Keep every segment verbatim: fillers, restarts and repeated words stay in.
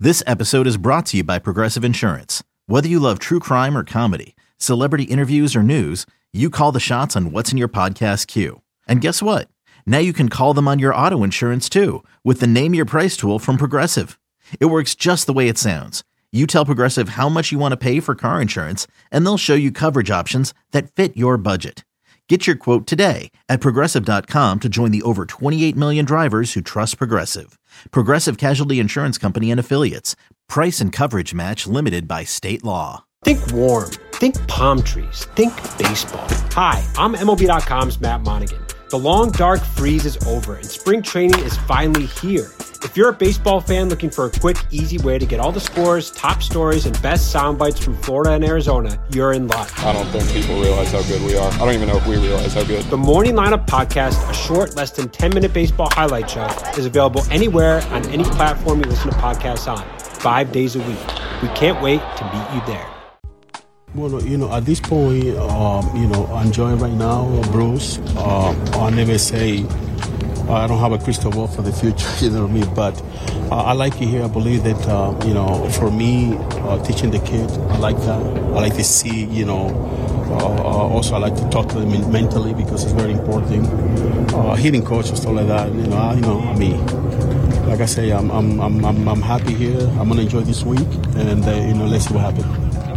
This episode is brought to you by Progressive Insurance. Whether you love true crime or comedy, celebrity interviews or news, you call the shots on what's in your podcast queue. And guess what? Now you can call them on your auto insurance too with the Name Your Price tool from Progressive. It works just the way it sounds. You tell Progressive how much you want to pay for car insurance, and they'll show you coverage options that fit your budget. Get your quote today at Progressive dot com to join the over twenty-eight million drivers who trust Progressive. Progressive Casualty Insurance Company and Affiliates. Price and coverage match limited by state law. Think warm. Think palm trees. Think baseball. Hi, I'm M L B dot com's Matt Monaghan. The long, dark freeze is over, and spring training is finally here. If you're a baseball fan looking for a quick, easy way to get all the scores, top stories, and best sound bites from Florida and Arizona, you're in luck. I don't think people realize how good we are. I don't even know if we realize how good. The Morning Lineup Podcast, a short, less than ten-minute baseball highlight show, is available anywhere on any platform you listen to podcasts on, five days a week. We can't wait to meet you there. Well, you know, at this point, um, you know, I enjoy right now, Bruce. Um, I'll never say I don't have a crystal ball for the future, you know what I mean? But uh, I like it here. I believe that, uh, you know, for me, uh, teaching the kids, I like that. I like to see, you know, uh, also I like to talk to them mentally because it's very important. Uh, hitting coach, stuff like that, you know, I, you know, I mean, like I say, I'm, I'm, I'm, I'm, I'm happy here. I'm going to enjoy this week, and, uh, you know, let's see what happens.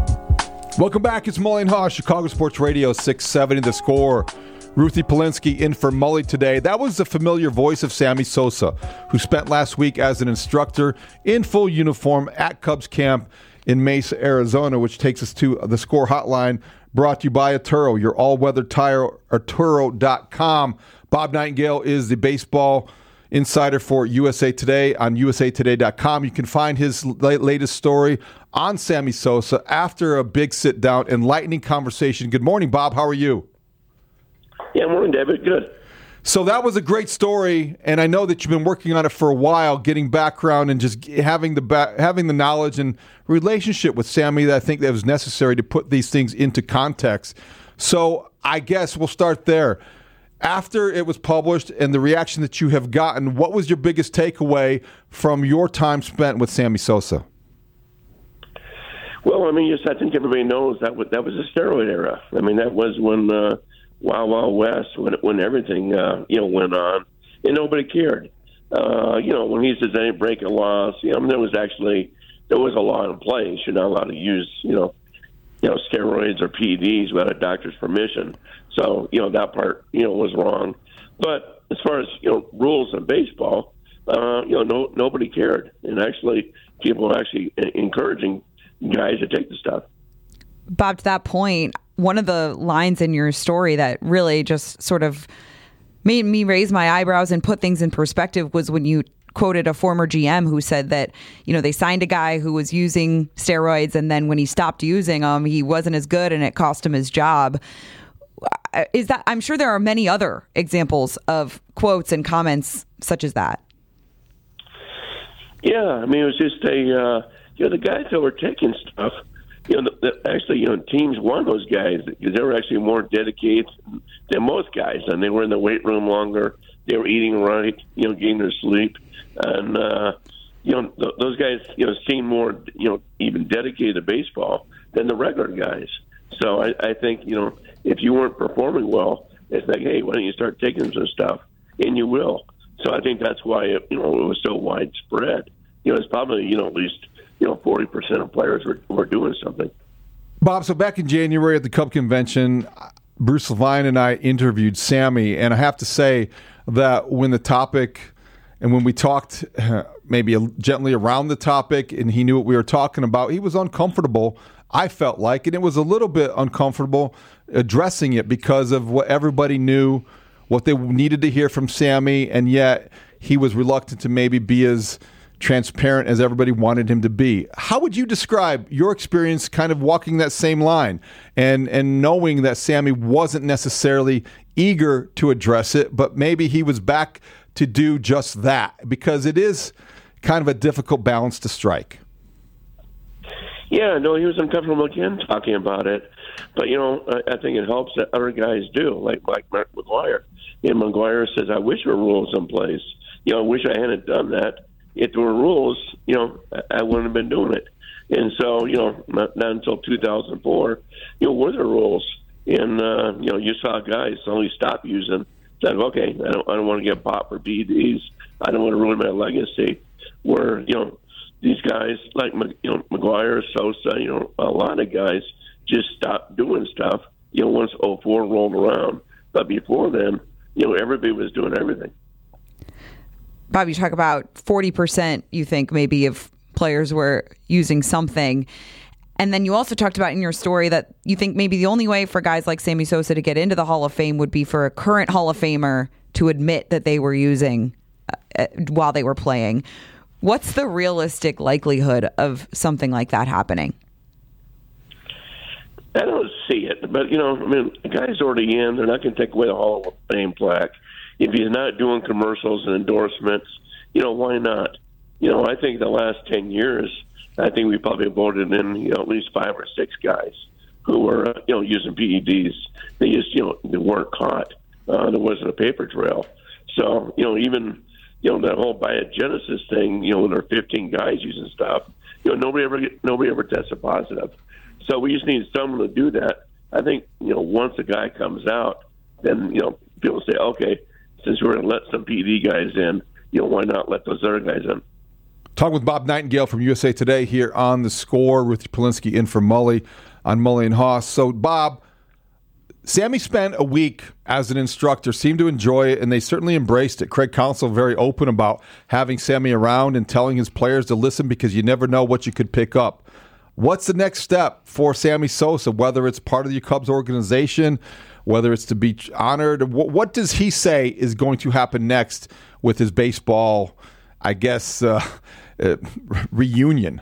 Welcome back. It's Mully and Haw, Chicago Sports Radio six seventy The Score. Ruthie Polinsky in for Mully today. That was the familiar voice of Sammy Sosa, who spent last week as an instructor in full uniform at Cubs camp in Mesa, Arizona, which takes us to the Score hotline, brought to you by Arturo, your all-weather tire, Arturo dot com. Bob Nightingale is the baseball insider for U S A Today on U S A Today dot com. You can find his latest story on Sammy Sosa after a big sit-down, enlightening conversation. Good morning, Bob. How are you? Yeah, morning, David. Good. So that was a great story, and I know that you've been working on it for a while, getting background and just having the ba- having the knowledge and relationship with Sammy that I think that was necessary to put these things into context. So I guess we'll start there. After it was published and the reaction that you have gotten, what was your biggest takeaway from your time spent with Sammy Sosa? Well, I mean, yes, I think everybody knows that was, that was a steroid era. I mean, that was when uh, Wild Wild West, when when everything uh, you know went on, and nobody cared. Uh, you know, when he says they break a law, you know, I mean, there was actually there was a law in place. You're not allowed to use you know you know steroids or P E Ds without a doctor's permission. So you know that part you know was wrong. But as far as you know rules in baseball, uh, you know no nobody cared, and actually people were actually encouraging guys to take the stuff. Bob, to that point, one of the lines in your story that really just sort of made me raise my eyebrows and put things in perspective was when you quoted a former G M who said that, you know, they signed a guy who was using steroids, and then when he stopped using them, he wasn't as good and it cost him his job. Is that, I'm sure there are many other examples of quotes and comments such as that. Yeah, I mean, it was just a, uh, you know, the guys that were taking stuff, you know, the, the, actually, you know, teams won those guys because they were actually more dedicated than most guys, and they were in the weight room longer. They were eating right, you know, getting their sleep, and uh, you know, th- those guys, you know, seemed more, you know, even dedicated to baseball than the regular guys. So I, I think, you know, if you weren't performing well, it's like, hey, why don't you start taking some stuff, and you will. So I think that's why it, you know, it was so widespread. You know, it's probably, you know, at least, you know, forty percent of players were, were doing something. Bob, so back in January at the Cub Convention, Bruce Levine and I interviewed Sammy, and I have to say that when the topic and when we talked uh, maybe gently around the topic and he knew what we were talking about, he was uncomfortable, I felt like, and it was a little bit uncomfortable addressing it because of what everybody knew, what they needed to hear from Sammy, and yet he was reluctant to maybe be as transparent as everybody wanted him to be. How would you describe your experience kind of walking that same line and and knowing that Sammy wasn't necessarily eager to address it, but maybe he was back to do just that? Because it is kind of a difficult balance to strike. Yeah, no, he was uncomfortable again talking about it. But, you know, I, I think it helps that other guys do, like, like Mark McGwire. And McGwire says, I wish there were rules in place. You know, I wish I hadn't done that. if there were rules, you know, I wouldn't have been doing it. And so, you know, not, not until two thousand four, you know, were there rules? And, uh, you know, you saw guys suddenly stop using. Said, okay, I don't, I don't want to get bought for P E Ds. I don't want to ruin my legacy. Where, you know, these guys like, you know, McGuire, Sosa, you know, a lot of guys just stopped doing stuff, you know, once oh four rolled around. But before then, you know, everybody was doing everything. Bob, you talk about forty percent, you think, maybe, of players were using something. And then you also talked about in your story that you think maybe the only way for guys like Sammy Sosa to get into the Hall of Fame would be for a current Hall of Famer to admit that they were using uh, while they were playing. What's the realistic likelihood of something like that happening? I don't see it, but, you know, I mean, the guy's already in. They're not going to take away the Hall of Fame plaque. If he's not doing commercials and endorsements, you know, why not? You know, I think the last ten years, I think we probably voted in, you know, at least five or six guys who were, uh, you know, using P E Ds. They just, you know, they weren't caught. Uh, there wasn't a paper trail. So, you know, even, you know, that whole biogenesis thing, you know, when there are fifteen guys using stuff, you know, nobody ever, nobody ever tested positive. So we just need someone to do that. I think, you know, once a guy comes out, then, you know, people say, okay, since we're going to let some P E D guys in, you know, why not let those other guys in? Talking with Bob Nightingale from U S A Today here on The Score. Ruth Polinsky in for Mully on Mully and Haas. So, Bob, Sammy spent a week as an instructor, seemed to enjoy it, and they certainly embraced it. Craig Counsell very open about having Sammy around and telling his players to listen because you never know what you could pick up. What's the next step for Sammy Sosa, whether it's part of the Cubs organization, whether it's to be honored? What, what does he say is going to happen next with his baseball, I guess, uh, uh, reunion?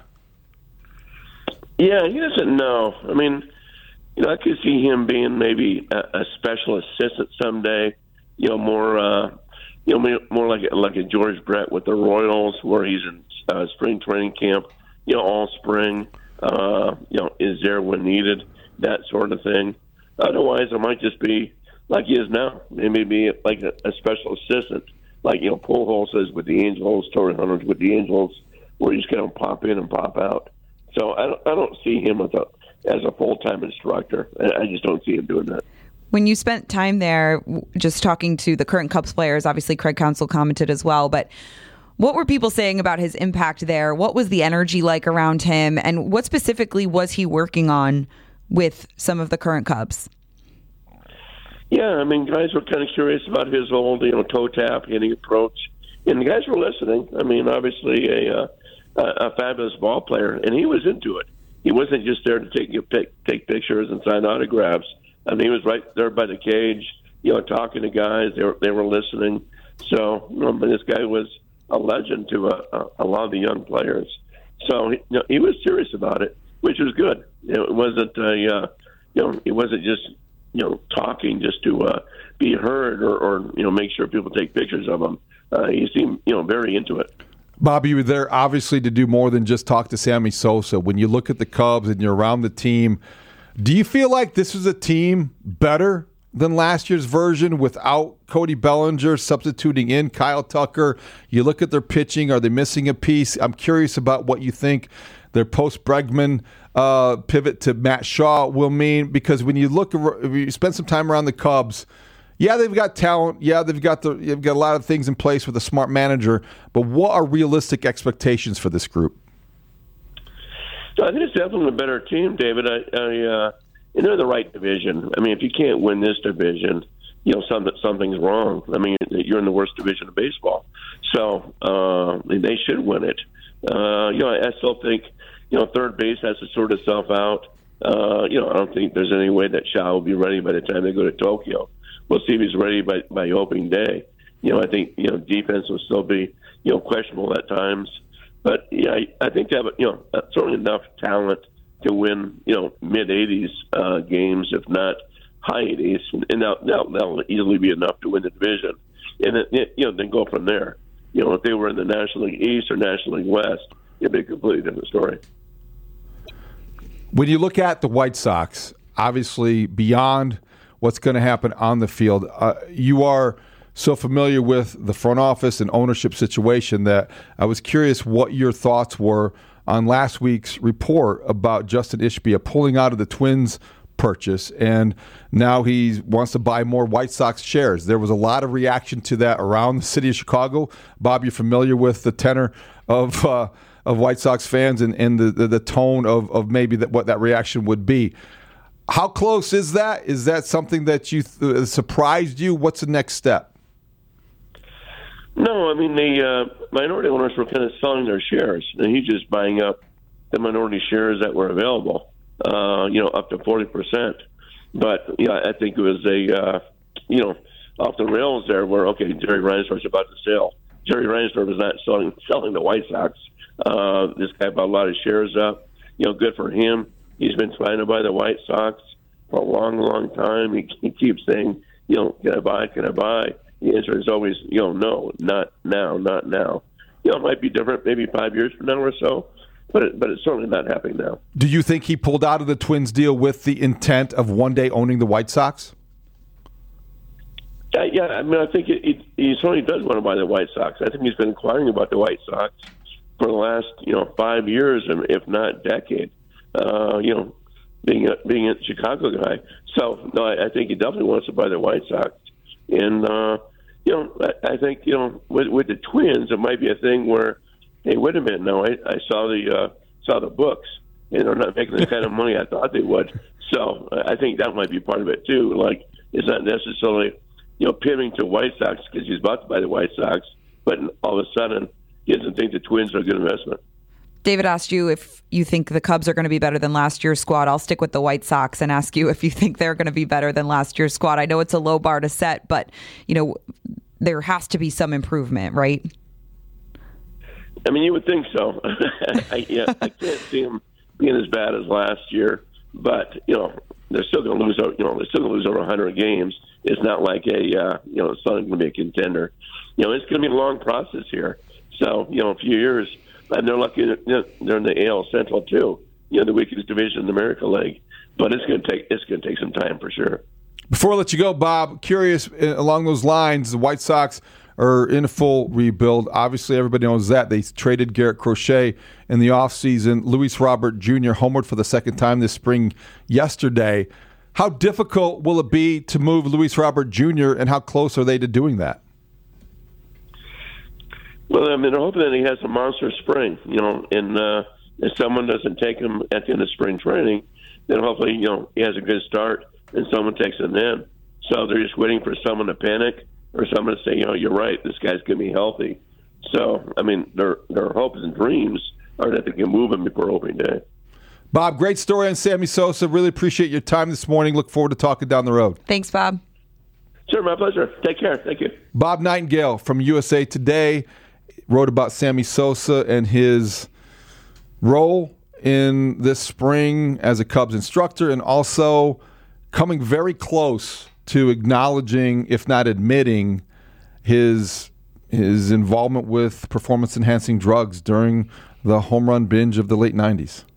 Yeah, he doesn't know. I mean, you know, I could see him being maybe a, a special assistant someday. You know, more, uh, you know, more like a, like a George Brett with the Royals, where he's in uh, spring training camp. You know, all spring. Uh, you know, is there when needed, that sort of thing. Otherwise, it might just be like he is now. Maybe be like a, a special assistant, like, you know, Pujols is with the Angels, Torrey Hunter's with the Angels, where he's going to pop in and pop out. So I don't, I don't see him as a as a full time instructor. I just don't see him doing that. When you spent time there, just talking to the current Cubs players, obviously Craig Counsell commented as well, but what were people saying about his impact there? What was the energy like around him? And what specifically was he working on with some of the current Cubs? Yeah, I mean, guys were kind of curious about his old, you know, toe tap hitting approach. And the guys were listening. I mean, obviously a, uh, a fabulous ball player, and he was into it. He wasn't just there to take, you know, take, take pictures and sign autographs. I mean, he was right there by the cage, you know, talking to guys. They were, they were listening. So, you know, but this guy was a legend to a, a, a lot of the young players. So you know, he was serious about it, which was good. You know, it wasn't a, uh, you know, it wasn't just, you know, talking just to uh, be heard or, or, you know, make sure people take pictures of him. Uh, he seemed, you know, very into it. Bob, you were there obviously to do more than just talk to Sammy Sosa. When you look at the Cubs and you're around the team, do you feel like this is a team better than last year's version without Cody Bellinger substituting in Kyle Tucker? You look at their pitching. Are they missing a piece? I'm curious about what you think their post-Bregman uh, pivot to Matt Shaw will mean, because when you look, if you spend some time around the Cubs, yeah, they've got talent. Yeah, they've got the they've got a lot of things in place with a smart manager. But what are realistic expectations for this group? So I think it's definitely a better team, David. I, I uh, and they're the right division. I mean, if you can't win this division, you know, something something's wrong. I mean, you're in the worst division of baseball. So uh, they should win it. Uh, you know, I still think, you know, third base has to sort itself out. Uh, you know, I don't think there's any way that Shaw will be ready by the time they go to Tokyo. We'll see if he's ready by, by opening day. You know, I think, you know, defense will still be, you know, questionable at times. But, yeah, I, I think they have, you know, certainly enough talent to win, you know, mid-eighties uh, games, if not high eighties. And that'll, that'll, that'll easily be enough to win the division. And, then, you know, then go from there. You know, if they were in the National League East or National League West, it'd be a completely different story. When you look at the White Sox, obviously beyond what's going to happen on the field, uh, you are so familiar with the front office and ownership situation that I was curious what your thoughts were on last week's report about Justin Ishbia pulling out of the Twins purchase, and now he wants to buy more White Sox shares. There was a lot of reaction to that around the city of Chicago. Bob, you're familiar with the tenor of uh, of White Sox fans and, and the, the, the tone of, of maybe that, what that reaction would be. How close is that? Is that something that you th- surprised you? What's the next step? No, I mean, the uh, minority owners were kind of selling their shares, and he's just buying up the minority shares that were available, uh, you know, up to forty percent. But, yeah, I think it was a, uh, you know, off the rails there where, okay, Jerry Reinsdorf's about to sell. Jerry Reinsdorf is not selling, selling the White Sox. Uh, this guy bought a lot of shares up. You know, good for him. He's been trying to buy the White Sox for a long, long time. He, he keeps saying, you know, can I buy, can I buy? The answer is always, you know, no, not now, not now. You know, it might be different maybe five years from now or so, but it, but it's certainly not happening now. Do you think he pulled out of the Twins deal with the intent of one day owning the White Sox? Uh, yeah, I mean, I think it, it, he certainly does want to buy the White Sox. I think he's been inquiring about the White Sox for the last, you know, five years, and if not decade. Uh, you know, being a being a Chicago guy, so no, I, I think he definitely wants to buy the White Sox, and uh, you know, I, I think you know, with, with the Twins, it might be a thing where, hey, wait a minute, no, I, I saw the uh, saw the books, and they're not making the kind of money I thought they would. So I think that might be part of it too. Like, it's not necessarily, you know, pivoting to White Sox because he's about to buy the White Sox, but all of a sudden he doesn't think the Twins are a good investment. David asked you if you think the Cubs are going to be better than last year's squad. I'll stick with the White Sox and ask you if you think they're going to be better than last year's squad. I know it's a low bar to set, but, you know, there has to be some improvement, right? I mean, you would think so. I, yeah, I can't see them being as bad as last year, but, you know, they're still going to lose, you know, they're still going to lose over one hundred games. It's not like a, uh, you know, it's not going to be a contender. You know, it's going to be a long process here. So, you know, a few years, and they're lucky that, you know, they're in the A L Central too. You know, the weakest division in the American League. But it's going to take it's going to take some time for sure. Before I let you go, Bob, curious along those lines, the White Sox are in a full rebuild. Obviously, everybody knows that. They traded Garrett Crochet in the offseason. Luis Robert Junior homered for the second time this spring yesterday. How difficult will it be to move Luis Robert Junior, and how close are they to doing that? Well, I mean, they're hoping that he has a monster spring, you know, and uh, if someone doesn't take him at the end of spring training, then hopefully, you know, he has a good start and someone takes him then. So they're just waiting for someone to panic or someone to say, you know, you're right, this guy's going to be healthy. So, I mean, their their hopes and dreams are that they can move him before opening day. Bob, great story on Sammy Sosa. Really appreciate your time this morning. Look forward to talking down the road. Thanks, Bob. Sure, my pleasure. Take care. Thank you. Bob Nightingale from U S A Today wrote about Sammy Sosa and his role in this spring as a Cubs instructor, and also coming very close to acknowledging, if not admitting, his his involvement with performance-enhancing drugs during the home run binge of the late nineties.